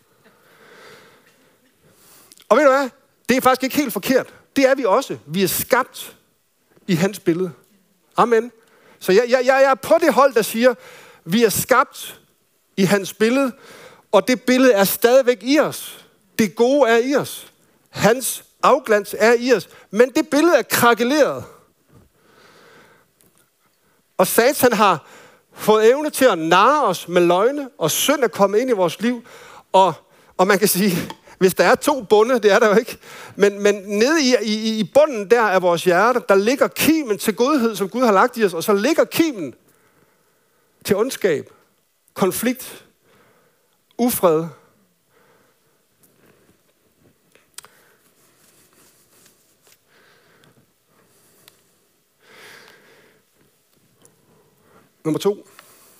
Og ved du hvad? Det er faktisk ikke helt forkert. Det er vi også. Vi er skabt i hans billede. Amen. Så jeg, jeg, jeg er på det hold, der siger, vi er skabt i hans billede, og det billede er stadigvæk i os. Det gode er i os. Hans afglans er i os. Men det billede er krakeleret. Og Satan har fået evne til at narre os med løgne, og synd er kommet ind i vores liv. Og, og man kan sige, hvis der er to bunde, det er der jo ikke, men, men nede i, i, i bunden der af vores hjerte, der ligger kimen til godhed, som Gud har lagt i os, og så ligger kimen til ondskab, konflikt, ufred. Nummer to.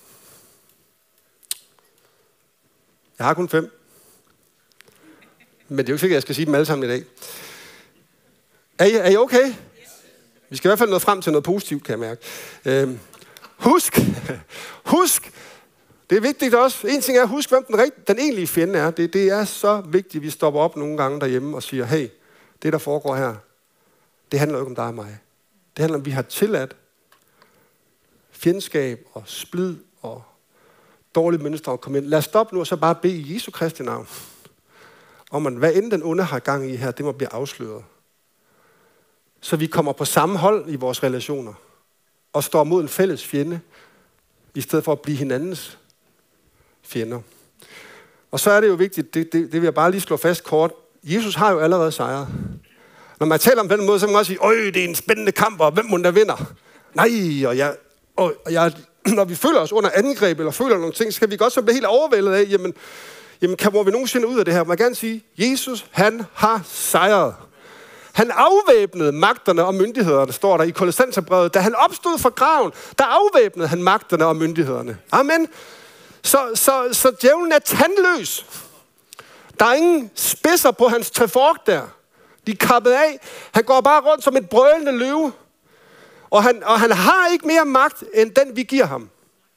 Jeg har kun fem. Men det er jo ikke sikkert, at jeg skal sige dem alle sammen i dag. Er I, er I okay? Vi skal i hvert fald nå frem til noget positivt, kan jeg mærke. Øhm, husk, husk, det er vigtigt også. En ting er, husk, hvem den, rigt, den egentlige fjende er. Det, det er så vigtigt, at vi stopper op nogle gange derhjemme og siger, hey, det der foregår her, det handler jo ikke om dig og mig. Det handler om, at vi har tilladt fjendskab og splid og dårlige mønstre at komme ind. Lad os stoppe nu og så bare bede i Jesu Kristi navn. Om at hvad end den onde har gang i her, det må blive afsløret. Så vi kommer på samme hold i vores relationer. Og står mod en fælles fjende, i stedet for at blive hinandens fjender. Og så er det jo vigtigt, det, det, det vil jeg bare lige slå fast kort. Jesus har jo allerede sejret. Når man taler om den måde, så kan man også sige, øj, det er en spændende kamp, og hvem må der vinder? Nej, og jeg, og jeg, når vi føler os under angreb, eller føler nogle ting, så kan vi godt så blive helt overvældet af, jamen, jamen kan hvor vi nogensinde ud af det her? Man kan gerne sige, Jesus, han har sejret. Han afvæbnede magterne og myndighederne, står der i Kolossenserbrevet. Da han opstod fra graven, der afvæbnede han magterne og myndighederne. Amen. Så, så, så djævlen er tandløs. Der er ingen spidser på hans trefork der. De er kappet af. Han går bare rundt som et brølende løve. Og han, og han har ikke mere magt, end den vi giver ham.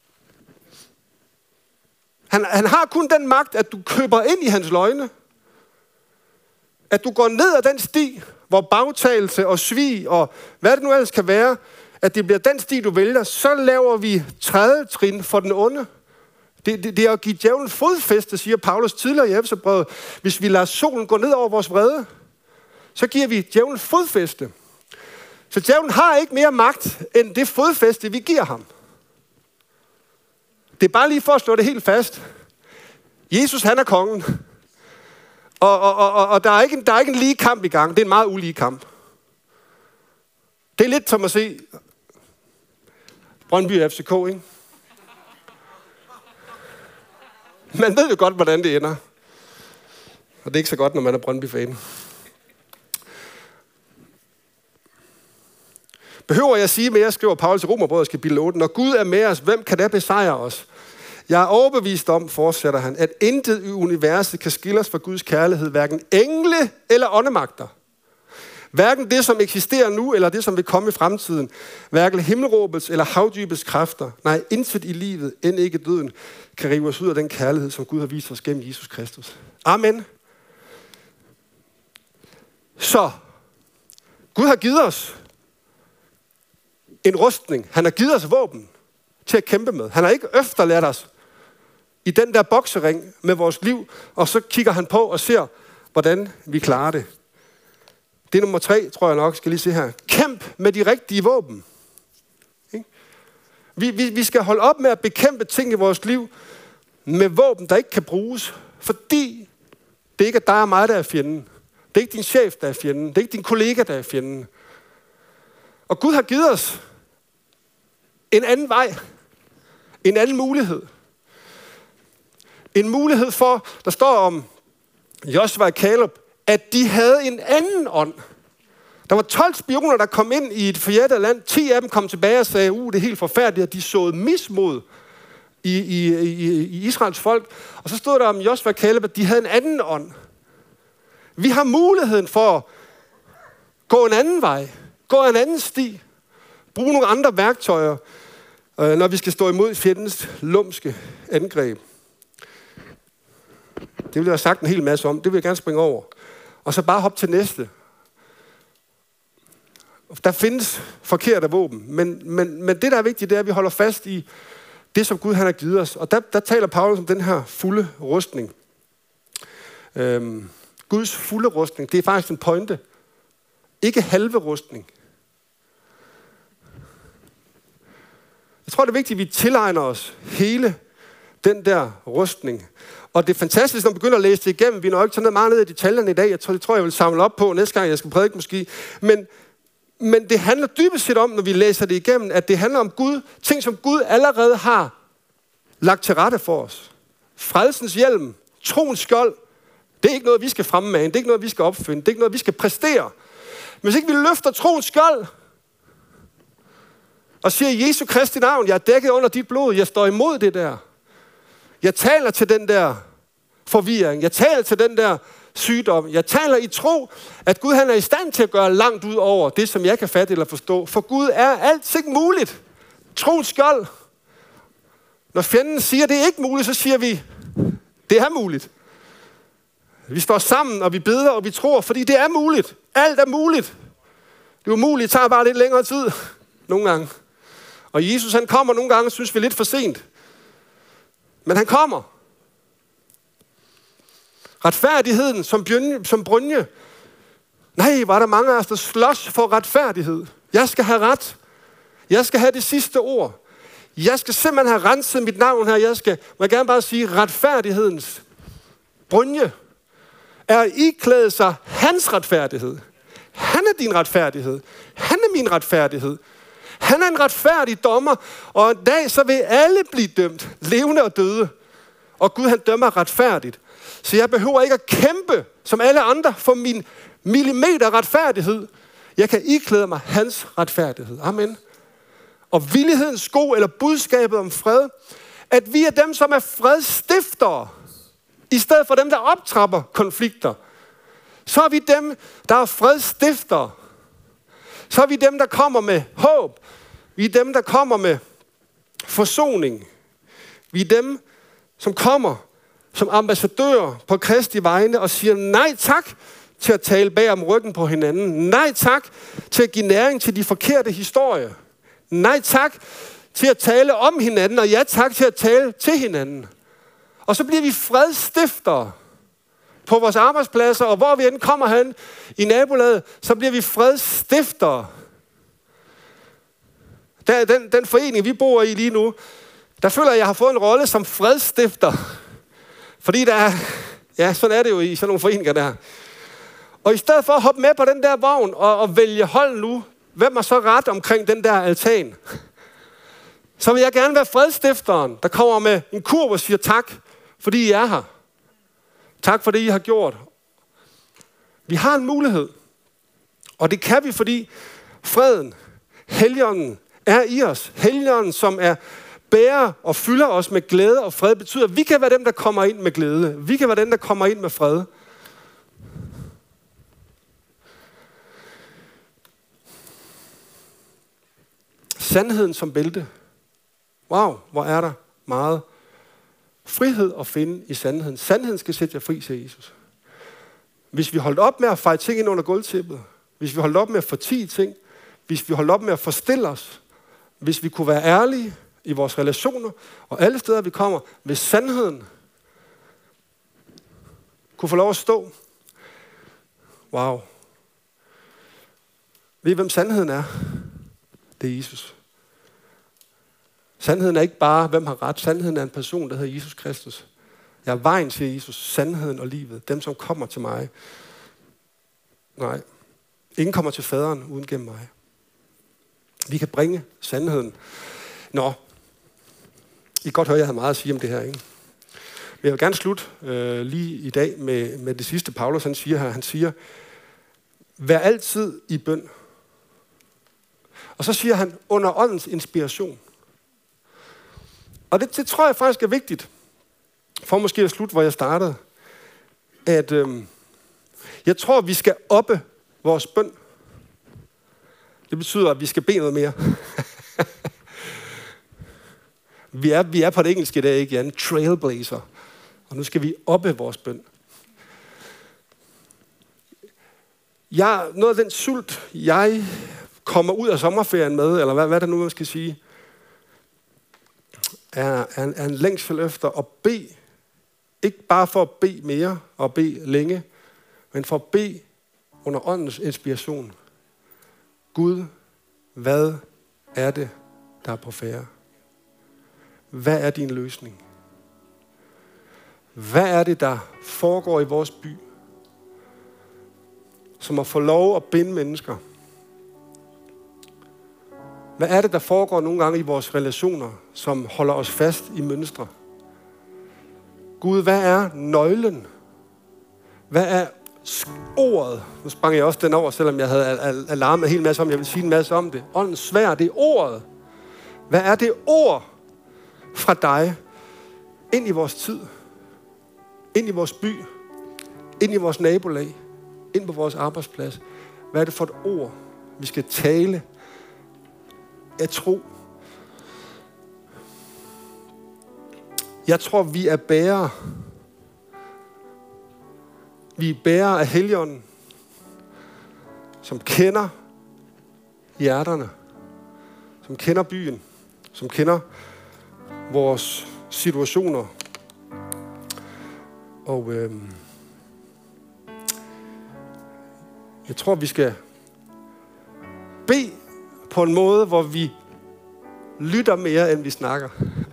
Han, han har kun den magt, at du køber ind i hans løgne. At du går ned ad den sti, hvor bagtagelse og svig og hvad det nu ellers kan være, at det bliver den sti, du vælger, så laver vi tredje trin for den onde. Det, det, det er at give djævlen fodfæste, siger Paulus tidligere i Efeserbrevet. Hvis vi lader solen gå ned over vores vrede, så giver vi djævlen fodfæste. Så djævlen har ikke mere magt, end det fodfæste, vi giver ham. Det er bare lige for at slå det helt fast. Jesus, han er kongen. Og, og, og, og der, er ikke en, der er ikke en lige kamp i gang. Det er en meget ulige kamp. Det er lidt som at se Brøndby F C K, ikke? Man ved jo godt, hvordan det ender. Og det er ikke så godt, når man er Brøndby-fan. Behøver jeg sige mere, skriver Paulus i Romerbrevet kapitel otte. Når Gud er med os, hvem kan da besejre os? Jeg er overbevist om, fortsætter han, at intet i universet kan skille os fra Guds kærlighed, hverken engle eller åndemagter. Hverken det, som eksisterer nu, eller det, som vil komme i fremtiden. Hverken himmelråbets eller havdybets kræfter. Nej, intet i livet, end ikke døden, kan rive os ud af den kærlighed, som Gud har vist os gennem Jesus Kristus. Amen. Så, Gud har givet os en rustning. Han har givet os våben til at kæmpe med. Han har ikke efterladt os i den der boksering med vores liv, og så kigger han på og ser, hvordan vi klarer det. Det er nummer tre, tror jeg nok, skal lige se her. Kæmp med de rigtige våben. Vi, vi, vi skal holde op med at bekæmpe ting i vores liv med våben, der ikke kan bruges, fordi det ikke er dig og mig, der er fjenden. Det er ikke din chef, der er fjenden. Det er ikke din kollega, der er fjenden. Og Gud har givet os en anden vej. En anden mulighed. En mulighed for, der står om Josua og Caleb, at de havde en anden ånd. Der var tolv spioner, der kom ind i et forjættet land. ti af dem kom tilbage og sagde, uh, det er helt forfærdeligt, at de såede mismod i, i, i, i Israels folk. Og så stod der om Josua og Caleb, at de havde en anden ånd. Vi har muligheden for at gå en anden vej. Gå en anden sti. Brug nogle andre værktøjer, når vi skal stå imod fjendens lumske angreb. Det vil jeg have sagt en hel masse om. Det vil jeg gerne springe over. Og så bare hoppe til næste. Der findes forkerte våben. Men, men, men det, der er vigtigt, det er, at vi holder fast i det, som Gud han har givet os. Og der, der taler Paulus om den her fulde rustning. Øhm, Guds fulde rustning, det er faktisk en pointe. Ikke halve rustning. Jeg tror, det er vigtigt, at vi tilegner os hele den der rustning. Og det er fantastisk, når man begynder at læse det igennem. Vi når ikke sådan meget ned i detaljerne i dag. Jeg tror, det tror jeg, jeg vil samle op på næste gang, jeg skal prædike måske. Men, men det handler dybest set om, når vi læser det igennem, at det handler om Gud. Ting, som Gud allerede har lagt til rette for os. Frelsens hjelm, troens skjold. Det er ikke noget, vi skal fremmane. Det er ikke noget, vi skal opfinde. Det er ikke noget, vi skal præstere. Men hvis ikke vi løfter troens skjold og siger, Jesu Kristi navn, jeg er dækket under dit blod. Jeg står imod det der. Jeg taler til den der forvirring. Jeg taler til den der sygdom. Jeg taler i tro, at Gud han er i stand til at gøre langt ud over det, som jeg kan fatte eller forstå. For Gud er alting muligt. Troens skjold. Når fjenden siger, at det er ikke muligt, så siger vi, det er muligt. Vi står sammen, og vi beder, og vi tror, fordi det er muligt. Alt er muligt. Det umulige tager bare lidt længere tid. Nogle gange. Og Jesus han kommer nogle gange, synes vi lidt for sent. Men han kommer. Retfærdigheden som, bjørne, som brynje. Nej, var der mange af os, der slås for retfærdighed. Jeg skal have ret. Jeg skal have det sidste ord. Jeg skal simpelthen have renset mit navn her. Jeg skal, må jeg gerne bare sige, retfærdighedens brynje er iklæde sig hans retfærdighed. Han er din retfærdighed. Han er min retfærdighed. Han er en retfærdig dommer, og en dag så vil alle blive dømt, levende og døde. Og Gud han dømmer retfærdigt. Så jeg behøver ikke at kæmpe som alle andre for min millimeter retfærdighed. Jeg kan iklæde mig hans retfærdighed. Amen. Og villighedens sko, eller budskabet om fred, at vi er dem, som er fredstiftere, i stedet for dem, der optrapper konflikter. Så er vi dem, der er fredstiftere. Så er vi dem, der kommer med håb. Vi er dem, der kommer med forsoning. Vi er dem, som kommer som ambassadører på Kristi vegne og siger nej tak til at tale bag om ryggen på hinanden. Nej tak til at give næring til de forkerte historier. Nej tak til at tale om hinanden, og ja tak til at tale til hinanden. Og så bliver vi fredstiftere på vores arbejdspladser, og hvor vi end kommer hen i nabolaget, så bliver vi fredstiftere. Der, den, den forening, vi bor i lige nu, der føler jeg, at jeg har fået en rolle som fredstifter. Fordi der er, ja, sådan er det jo i sådan nogle foreninger der. Og i stedet for at hoppe med på den der vogn og, og vælge hold nu, hvem er så ret omkring den der altan? Så vil jeg gerne være fredstifteren, der kommer med en kurv og siger tak, fordi I er her. Tak for det, I har gjort. Vi har en mulighed. Og det kan vi, fordi freden, Helligånden, er i os. Helligånden, som er bærer og fylder os med glæde og fred, betyder, at vi kan være dem, der kommer ind med glæde. Vi kan være dem, der kommer ind med fred. Sandheden som bælte. Wow, hvor er der meget frihed at finde i sandheden. Sandheden skal sætte jer fri, siger Jesus. Hvis vi holdt op med at fejre ting ind under gulvtæppet, hvis vi holdt op med at fortie ting, hvis vi holdt op med at forstille os, hvis vi kunne være ærlige i vores relationer, og alle steder vi kommer, hvis sandheden kunne få lov at stå. Wow. Ved I, hvem sandheden er? Det er Jesus. Sandheden er ikke bare, hvem har ret. Sandheden er en person, der hedder Jesus Kristus. Jeg er vejen, siger Jesus. Sandheden og livet. Dem, som kommer til mig. Nej. Ingen kommer til faderen uden gennem mig. Vi kan bringe sandheden. Nå. I kan godt høre, jeg har meget at sige om det her, ikke? Men jeg vil gerne slutte øh, lige i dag med, med det sidste, Paulus han siger her. Han siger, vær altid i bøn. Og så siger han, under åndens inspiration. Og det, det tror jeg faktisk er vigtigt, for måske at slutte, hvor jeg startede, at øhm, jeg tror, vi skal oppe vores bøn. Det betyder, at vi skal bede noget mere. vi, er, vi er på det engelske i dag, ikke Jan? Trailblazer. Og nu skal vi oppe vores bøn. Jeg, noget af den sult, jeg kommer ud af sommerferien med, eller hvad, hvad det nu, man skal sige, er, er, en, er en længsel efter at bede. Ikke bare for at bede mere og bede længe, men for at bede under åndens inspiration. Gud, hvad er det, der er på færde? Hvad er din løsning? Hvad er det, der foregår i vores by, som at få lov at binde mennesker? Hvad er det, der foregår nogle gange i vores relationer, som holder os fast i mønstre? Gud, hvad er nøglen? Hvad er ordet? Nu sprang jeg også den over, selvom jeg havde alarmet en hel masse om, jeg vil sige en masse om det. Åndens sværd, det er ordet. Hvad er det ord fra dig ind i vores tid? Ind i vores by? Ind i vores nabolag? Ind på vores arbejdsplads? Hvad er det for et ord, vi skal tale af tro? Jeg tror, vi er bærere. Vi er bærere af Helligånden, som kender hjerterne, som kender byen, som kender vores situationer. Og øh, jeg tror, vi skal bede på en måde, hvor vi lytter mere, end vi snakker.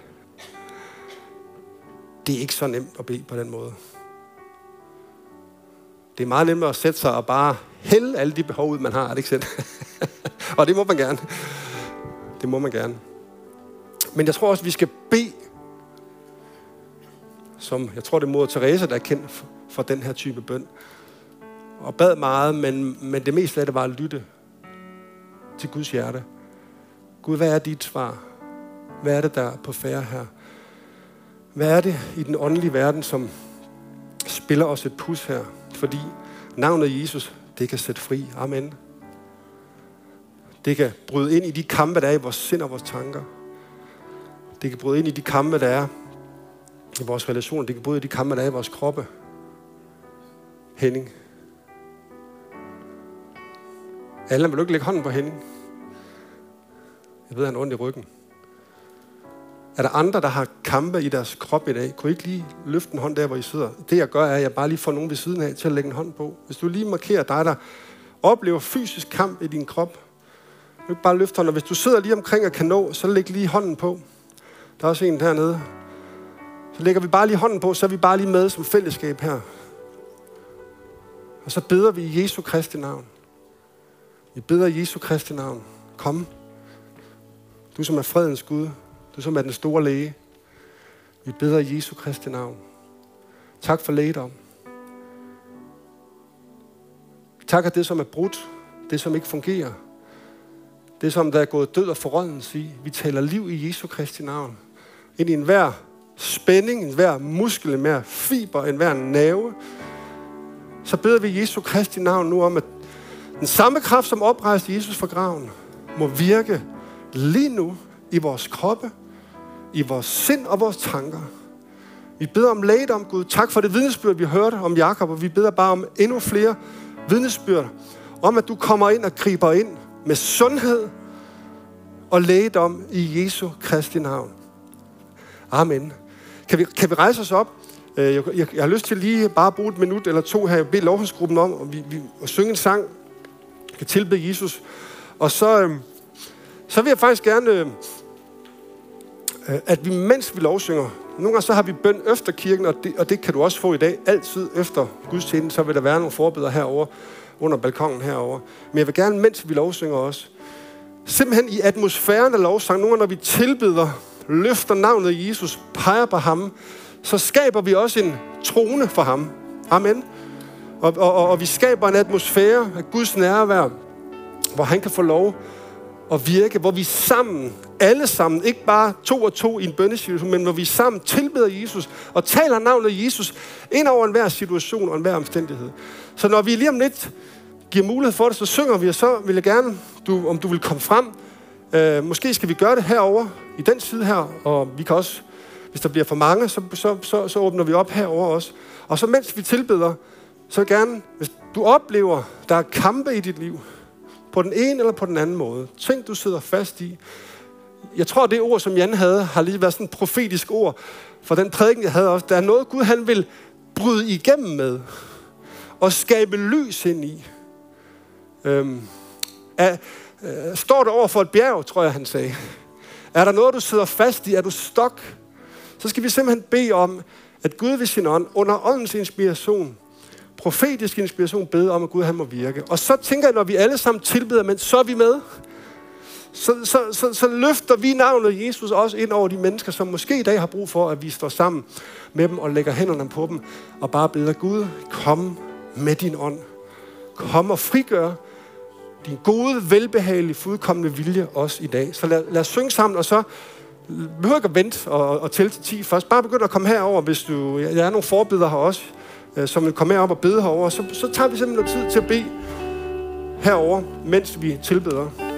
Det er ikke så nemt at bede på den måde. Det er meget nemmere at sætte sig og bare hælde alle de behov ud, man har, er det ikke sandt? Og det må man gerne. Det må man gerne. Men jeg tror også, vi skal bede, som jeg tror, det er moder Teresa, der er kendt for den her type bøn. Og bad meget, men, men det meste af det var at lytte til Guds hjerte. Gud, hvad er dit svar? Hvad er det, der er på færde her? Hvad er det i den åndelige verden, som spiller os et pus her? Fordi navnet Jesus, det kan sætte fri. Amen. Det kan bryde ind i de kampe, der er i vores sind og vores tanker. Det kan bryde ind i de kampe, der er i vores relationer. Det kan bryde ind i de kampe, der er i vores kroppe. Henning. Allan, vil du ikke lægge hånden på Henning? Jeg ved, han har ondt i ryggen. Er der andre, der har kampe i deres krop i dag? Kunne I ikke lige løfte en hånd der, hvor I sidder? Det jeg gør, er, at jeg bare lige får nogen ved siden af til at lægge en hånd på. Hvis du lige markerer dig, der oplever fysisk kamp i din krop, du ikke bare løfte hånden. Og hvis du sidder lige omkring og kan nå, så læg lige hånden på. Der er også en dernede, Så lægger vi bare lige hånden på, så er vi bare lige med som fællesskab her. Og så beder vi i Jesu Kristi navn. Vi beder i Jesu Kristi navn. Kom. Du som er fredens Gud. Du som er den store læge. Vi beder i Jesu Kristi navn. Tak for lægedom. Tak for det, som er brudt. Det, som ikke fungerer. Det, som der er gået død og forrådnelse i. Vi taler liv i Jesu Kristi navn. Ind i enhver spænding, enhver muskel, enhver fiber, enhver nerve. Så beder vi i Jesu Kristi navn nu om, at den samme kraft, som oprejste Jesus fra graven, må virke lige nu i vores kroppe, i vores sind og vores tanker. Vi beder om lægedom, Gud. Tak for det vidnesbyrd, vi hørte om Jakob, og vi beder bare om endnu flere vidnesbyrd, om at du kommer ind og griber ind med sundhed og lægedom i Jesu Kristi navn. Amen. Kan vi, kan vi rejse os op? Jeg, jeg, jeg har lyst til lige bare at bruge et minut eller to her, bede lovhedsgruppen om, og vi, vi at synge en sang, kan tilbede Jesus. Og så, øh, så vil jeg faktisk gerne, øh, at vi mens vi lovsynger, nogle gange så har vi bøn efter kirken, og det, og det kan du også få i dag, altid efter gudstjenesten, så vil der være nogle forbedere herover under balkongen herover. Men jeg vil gerne, mens vi lovsynger også, simpelthen i atmosfæren af lovsang, nogle gange når vi tilbeder, løfter navnet af Jesus, peger på ham, så skaber vi også en trone for ham. Amen. Og, og, og, og vi skaber en atmosfære af Guds nærvær, hvor han kan få lov at virke, hvor vi sammen, alle sammen, ikke bare to og to i en bønnesituation, men hvor vi sammen tilbeder Jesus og taler navnet af Jesus ind over enhver situation og enhver omstændighed. Så når vi lige om lidt giver mulighed for det, så synger vi, og så vil jeg gerne, du, om du vil komme frem. Øh, måske skal vi gøre det herover i den side her, og vi kan også, hvis der bliver for mange, så, så, så, så åbner vi op herover også. Og så mens vi tilbeder, så gerne, hvis du oplever, der er kampe i dit liv, på den ene eller på den anden måde, ting du sidder fast i. Jeg tror, det ord, som Jan havde, har lige været sådan et profetisk ord, for den prædiken, jeg havde også. Der er noget, Gud han vil bryde igennem med, og skabe lys ind i. Øhm, er, øh, står der over for et bjerg, tror jeg, han sagde. Er der noget, du sidder fast i? Er du stok? Så skal vi simpelthen bede om, at Gud ved sin ånd, under åndens inspiration, profetisk inspiration, bede om, at Gud han må virke. Og så tænker jeg, når vi alle sammen tilbeder, men så er vi med. Så, så, så, så løfter vi navnet Jesus også ind over de mennesker, som måske i dag har brug for, at vi står sammen med dem og lægger hænderne på dem og bare beder Gud, kom med din ånd. Kom og frigør din gode, velbehagelige, fuldkomne vilje også i dag. Så lad, lad os synge sammen, og så behøver ikke at vente og, og tælle til ti først. Bare begynd at komme herover, hvis du... Der er nogle forbedere her også, som vil komme herop og bede herover. Så, så tager vi simpelthen noget tid til at bede herover, mens vi tilbeder.